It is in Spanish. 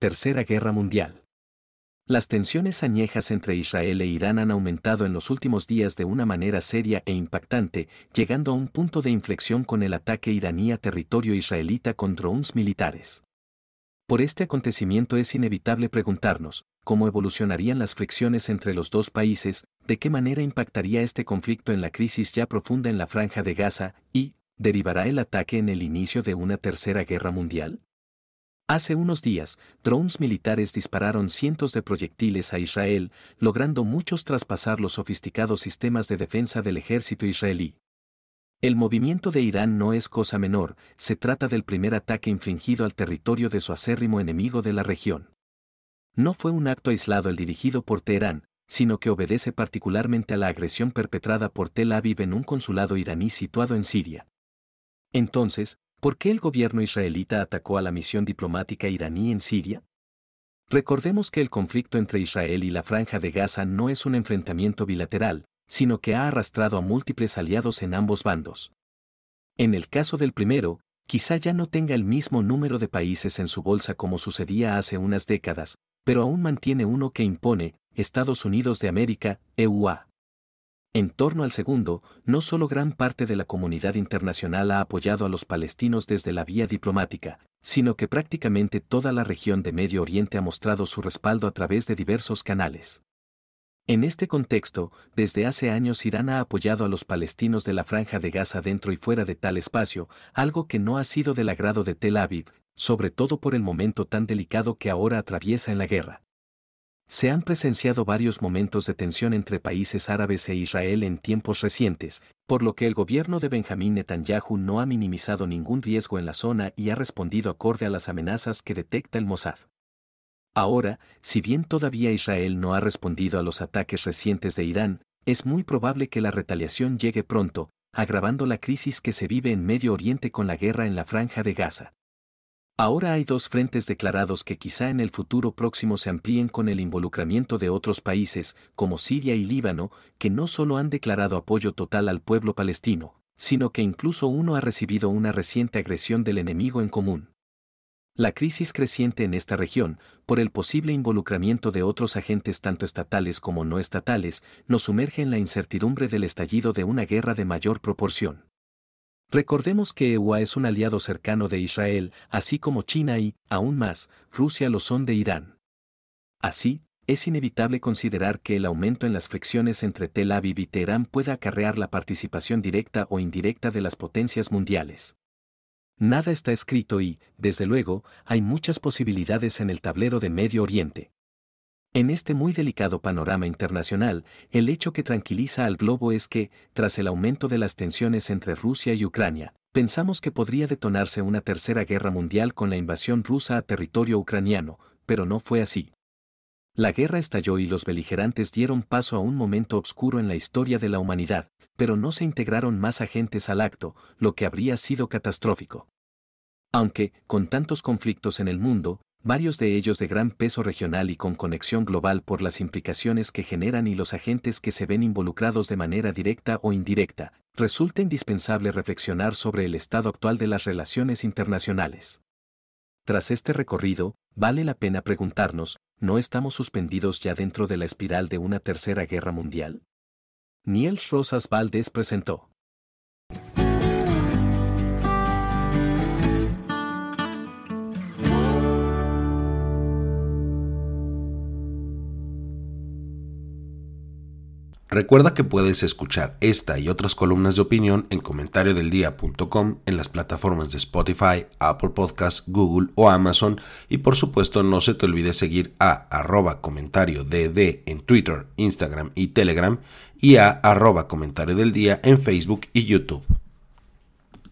Tercera Guerra Mundial. Las tensiones añejas entre Israel e Irán han aumentado en los últimos días de una manera seria e impactante, llegando a un punto de inflexión con el ataque iraní a territorio israelita con drones militares. Por este acontecimiento es inevitable preguntarnos, ¿cómo evolucionarían las fricciones entre los dos países? ¿De qué manera impactaría este conflicto en la crisis ya profunda en la Franja de Gaza? ¿Y derivará el ataque en el inicio de una tercera guerra mundial? Hace unos días, drones militares dispararon cientos de proyectiles a Israel, logrando muchos traspasar los sofisticados sistemas de defensa del ejército israelí. El movimiento de Irán no es cosa menor, se trata del primer ataque infligido al territorio de su acérrimo enemigo de la región. No fue un acto aislado el dirigido por Teherán, sino que obedece particularmente a la agresión perpetrada por Tel Aviv en un consulado iraní situado en Siria. Entonces, ¿por qué el gobierno israelita atacó a la misión diplomática iraní en Siria? Recordemos que el conflicto entre Israel y la Franja de Gaza no es un enfrentamiento bilateral, sino que ha arrastrado a múltiples aliados en ambos bandos. En el caso del primero, quizá ya no tenga el mismo número de países en su bolsa como sucedía hace unas décadas, pero aún mantiene uno que impone, Estados Unidos de América, EUA. En torno al segundo, no solo gran parte de la comunidad internacional ha apoyado a los palestinos desde la vía diplomática, sino que prácticamente toda la región de Medio Oriente ha mostrado su respaldo a través de diversos canales. En este contexto, desde hace años Irán ha apoyado a los palestinos de la Franja de Gaza dentro y fuera de tal espacio, algo que no ha sido del agrado de Tel Aviv, sobre todo por el momento tan delicado que ahora atraviesa en la guerra. Se han presenciado varios momentos de tensión entre países árabes e Israel en tiempos recientes, por lo que el gobierno de Benjamín Netanyahu no ha minimizado ningún riesgo en la zona y ha respondido acorde a las amenazas que detecta el Mossad. Ahora, si bien todavía Israel no ha respondido a los ataques recientes de Irán, es muy probable que la retaliación llegue pronto, agravando la crisis que se vive en Medio Oriente con la guerra en la Franja de Gaza. Ahora hay dos frentes declarados que quizá en el futuro próximo se amplíen con el involucramiento de otros países, como Siria y Líbano, que no solo han declarado apoyo total al pueblo palestino, sino que incluso uno ha recibido una reciente agresión del enemigo en común. La crisis creciente en esta región, por el posible involucramiento de otros agentes tanto estatales como no estatales, nos sumerge en la incertidumbre del estallido de una guerra de mayor proporción. Recordemos que EUA es un aliado cercano de Israel, así como China y, aún más, Rusia lo son de Irán. Así, es inevitable considerar que el aumento en las fricciones entre Tel Aviv y Teherán pueda acarrear la participación directa o indirecta de las potencias mundiales. Nada está escrito y, desde luego, hay muchas posibilidades en el tablero de Medio Oriente. En este muy delicado panorama internacional, el hecho que tranquiliza al globo es que, tras el aumento de las tensiones entre Rusia y Ucrania, pensamos que podría detonarse una tercera guerra mundial con la invasión rusa a territorio ucraniano, pero no fue así. La guerra estalló y los beligerantes dieron paso a un momento oscuro en la historia de la humanidad, pero no se integraron más agentes al acto, lo que habría sido catastrófico. Aunque, con tantos conflictos en el mundo, varios de ellos de gran peso regional y con conexión global por las implicaciones que generan y los agentes que se ven involucrados de manera directa o indirecta, resulta indispensable reflexionar sobre el estado actual de las relaciones internacionales. Tras este recorrido, vale la pena preguntarnos, ¿no estamos suspendidos ya dentro de la espiral de una tercera guerra mundial? Niels Rosas Valdés presentó. Recuerda que puedes escuchar esta y otras columnas de opinión en comentariodeldia.com, en las plataformas de Spotify, Apple Podcasts, Google o Amazon, y por supuesto no se te olvide seguir a @comentariodd en Twitter, Instagram y Telegram y a @comentariodeldia en Facebook y YouTube.